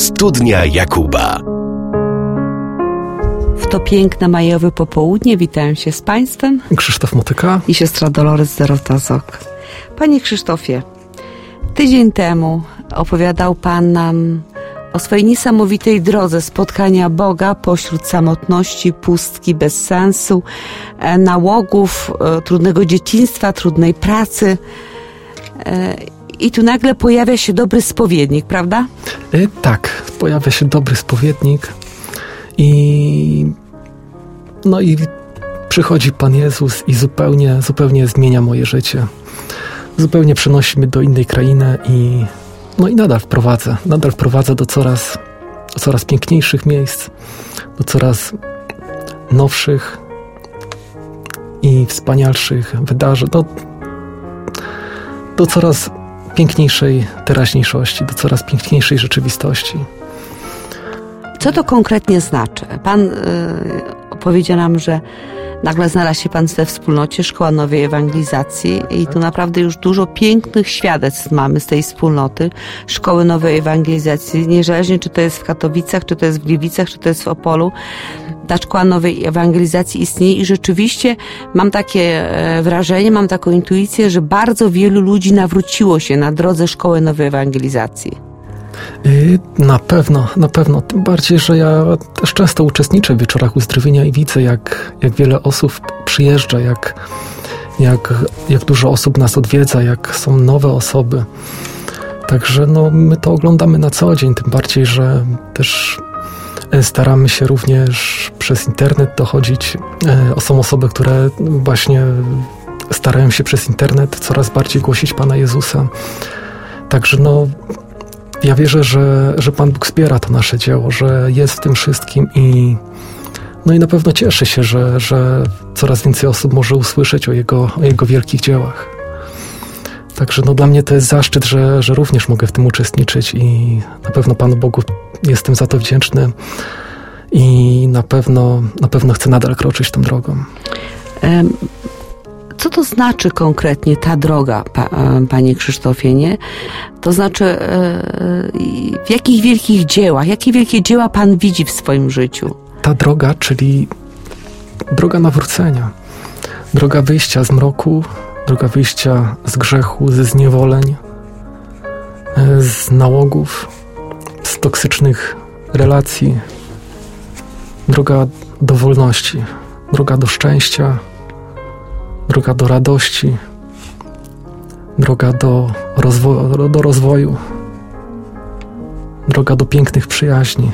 Studnia Jakuba. W to piękne majowe popołudnie witają się z Państwem Krzysztof Motyka i siostra Dolores Dorota-Zok. Panie Krzysztofie, tydzień temu opowiadał Pan nam o swojej niesamowitej drodze spotkania Boga pośród samotności, pustki, bez sensu, nałogów, trudnego dzieciństwa, trudnej pracy. I tu nagle pojawia się dobry spowiednik, prawda? Tak, pojawia się dobry spowiednik i przychodzi Pan Jezus i zupełnie zmienia moje życie. Zupełnie przenosi mnie do innej krainy i nadal wprowadza do coraz piękniejszych miejsc, do coraz nowszych i wspanialszych wydarzeń, do coraz piękniejszej teraźniejszości, do coraz piękniejszej rzeczywistości. Co to konkretnie znaczy? Pan powiedział nam, że nagle znalazł się Pan we wspólnocie Szkoła Nowej Ewangelizacji i tu naprawdę już dużo pięknych świadectw mamy z tej wspólnoty Szkoły Nowej Ewangelizacji, niezależnie czy to jest w Katowicach, czy to jest w Gliwicach, czy to jest w Opolu. Ta Szkoła Nowej Ewangelizacji istnieje i rzeczywiście mam takie wrażenie, mam taką intuicję, że bardzo wielu ludzi nawróciło się na drodze Szkoły Nowej Ewangelizacji. Na pewno. Tym bardziej, że ja też często uczestniczę w wieczorach uzdrowienia i widzę, jak wiele osób przyjeżdża, jak dużo osób nas odwiedza, jak są nowe osoby. Także my to oglądamy na co dzień, tym bardziej, że też staramy się również przez internet dochodzić. Są osoby, które właśnie starają się przez internet coraz bardziej głosić Pana Jezusa. Także ja wierzę, że Pan Bóg wspiera to nasze dzieło, że jest w tym wszystkim i na pewno cieszy się, że coraz więcej osób może usłyszeć o Jego wielkich dziełach. Także dla mnie to jest zaszczyt, że również mogę w tym uczestniczyć i na pewno Panu Bogu jestem za to wdzięczny i na pewno chcę nadal kroczyć tą drogą. Co to znaczy konkretnie ta droga, Panie Krzysztofie, nie? To znaczy, jakie wielkie dzieła Pan widzi w swoim życiu? Ta droga, czyli droga nawrócenia, droga wyjścia z mroku, droga wyjścia z grzechu, ze zniewoleń, z nałogów, z toksycznych relacji, droga do wolności, droga do szczęścia, droga do radości, droga do rozwoju, droga do pięknych przyjaźni.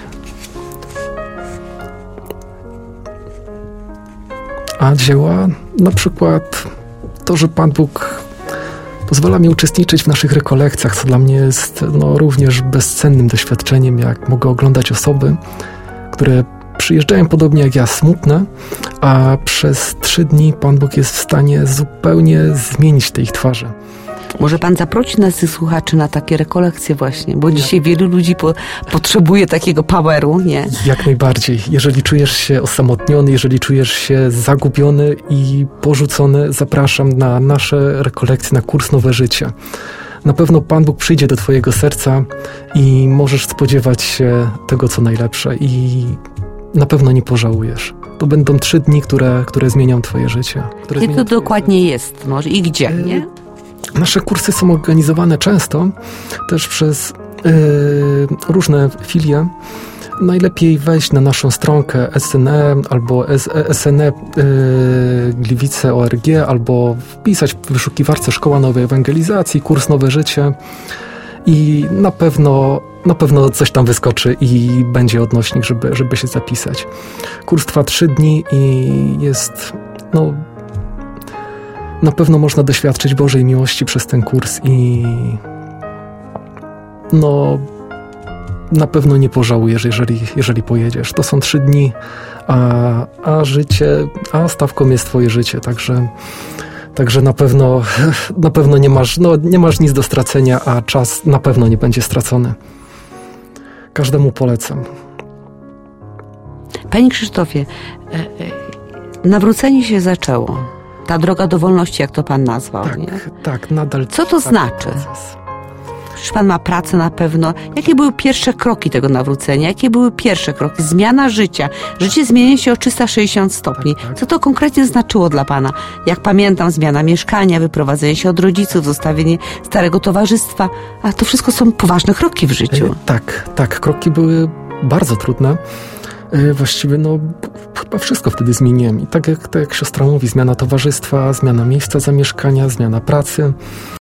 A dzieła, na przykład to, że Pan Bóg pozwala mi uczestniczyć w naszych rekolekcjach, co dla mnie jest również bezcennym doświadczeniem, jak mogę oglądać osoby, które przyjeżdżają podobnie jak ja, smutne, a przez 3 dni Pan Bóg jest w stanie zupełnie zmienić te ich twarze. Może Pan zaprosi nas, słuchaczy, na takie rekolekcje właśnie, bo dzisiaj wielu ludzi potrzebuje takiego poweru, nie? Jak najbardziej. Jeżeli czujesz się osamotniony, jeżeli czujesz się zagubiony i porzucony, zapraszam na nasze rekolekcje, na kurs Nowe Życie. Na pewno Pan Bóg przyjdzie do twojego serca i możesz spodziewać się tego, co najlepsze i na pewno nie pożałujesz. To będą 3 dni, które zmienią twoje życie. Gdzie to dokładnie jest? Może i gdzie, nie? Nasze kursy są organizowane często też przez różne filie. Najlepiej wejść na naszą stronkę SNE albo SNE Gliwice.org albo wpisać w wyszukiwarce Szkoła Nowej Ewangelizacji, kurs Nowe Życie i na pewno coś tam wyskoczy i będzie odnośnik, żeby się zapisać. Kurs trwa 3 dni i jest, na pewno można doświadczyć Bożej miłości przez ten kurs i na pewno nie pożałujesz, jeżeli pojedziesz. To są 3 dni, a stawką jest twoje życie, także na pewno nie masz nic do stracenia, a czas na pewno nie będzie stracony. Każdemu polecam. Panie Krzysztofie, nawrócenie się zaczęło. Ta droga do wolności, jak to Pan nazwał, tak, nie? Tak, nadal. Co to znaczy? Przecież pan ma pracę na pewno. Jakie były pierwsze kroki tego nawrócenia? Jakie były pierwsze kroki? Zmiana życia. Życie zmienia się o 360 stopni. Co to konkretnie znaczyło dla pana? Jak pamiętam, zmiana mieszkania, wyprowadzenie się od rodziców, zostawienie starego towarzystwa. A to wszystko są poważne kroki w życiu. Tak. Kroki były bardzo trudne. Właściwie chyba wszystko wtedy zmieniłem. I tak jak siostra mówi, zmiana towarzystwa, zmiana miejsca zamieszkania, zmiana pracy.